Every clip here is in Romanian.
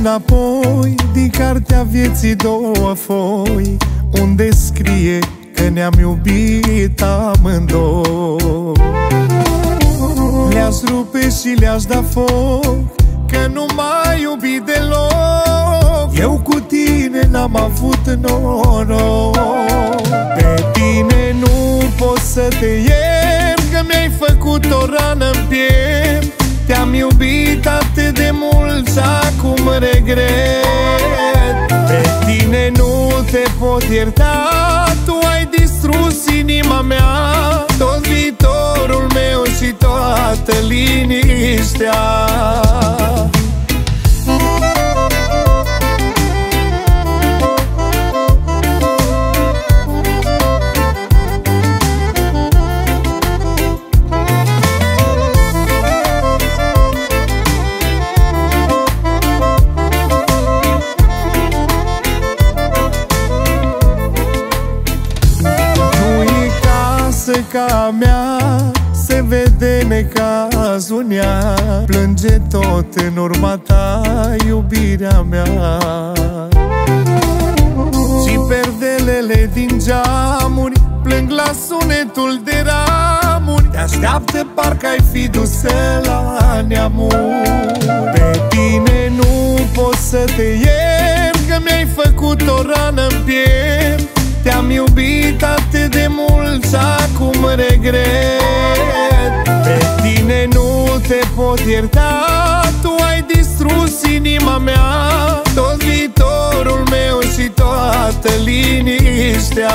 înapoi din cartea vieții două foi, unde scrie că ne-am iubit amândouă. Le-aș rupe și le-aș da foc, că nu m-ai iubit deloc. Eu cu tine n-am avut noroc. Pe tine nu pot să te iert, că mi-ai făcut o rană-n piept. Te-am iubit atât de mult și acum regret. Pe tine nu te pot ierta, tu ai distrus inima mea, tot viitorul meu și toată liniștea. Ca mea se vede necazul în ea, plânge tot în urma ta iubirea mea. Și perdelele din geamuri plâng la sunetul de ramuri, te așteaptă parcă ai fi dusă la neamuri. Pe tine nu pot să te iert, că mi-ai făcut o rană-n piept. Te-am iubit atât de mult și acum regret. Pe tine nu te pot ierta, tu ai distrus inima mea, tot viitorul meu și toată liniștea.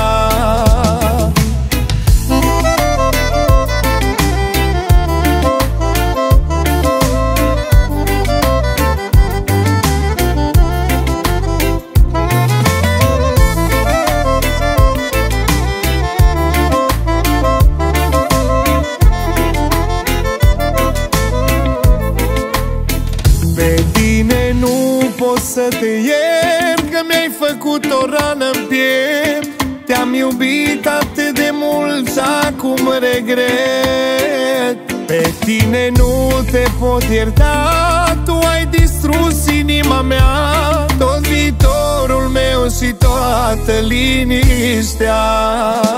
Pe tine nu pot să te iert, că mi-ai făcut o rană-n piept. Te-am iubit atât de mult și acum regret. Pe tine nu te pot ierta, tu ai distrus inima mea, tot viitorul meu și toată liniștea.